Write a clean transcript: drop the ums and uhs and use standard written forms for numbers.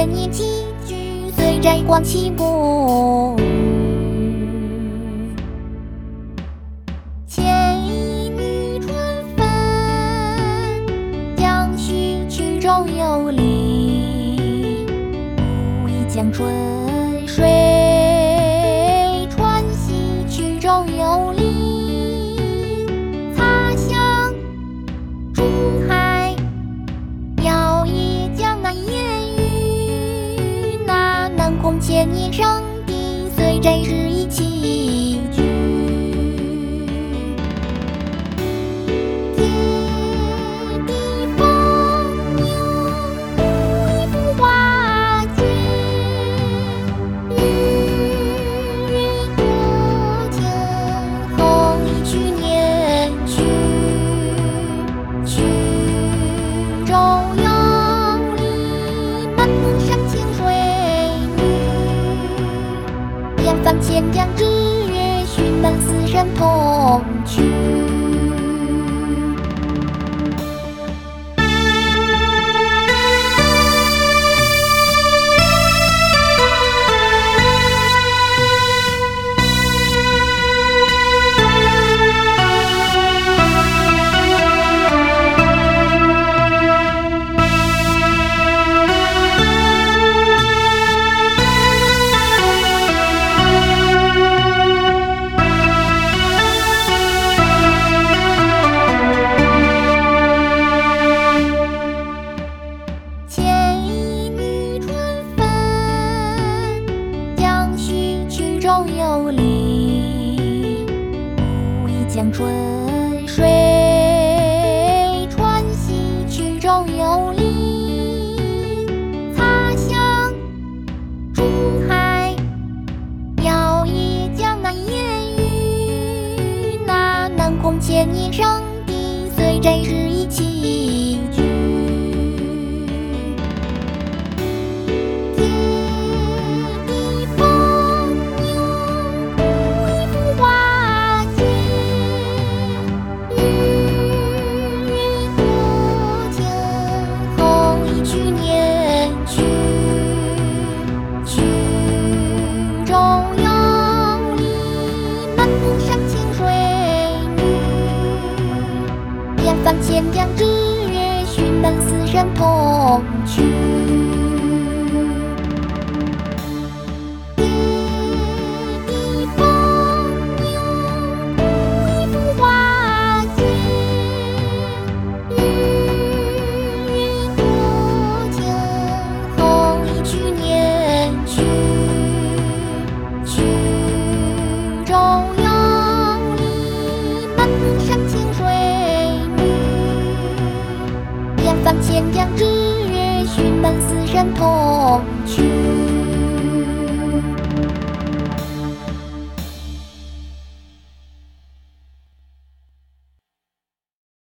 千年棋局，随摘光起步。前一女春分，江须曲中有理。无意江春水，川西曲中有理。擦香珠海，摇曳江南烟雨。那南宫千年圣地，随摘是一棋局。放千江之月，寻能四山同去。中有理，无意江春水，川西曲中有理。擦香珠海，摇曳江南烟雨。那南宫千年圣地，随摘是一棋局。放千江之月，寻能四山同去。地风牛，无意浮华间。日多情，红衣去年去。曲中有理，满山清水。放千江之月，寻能四山同去。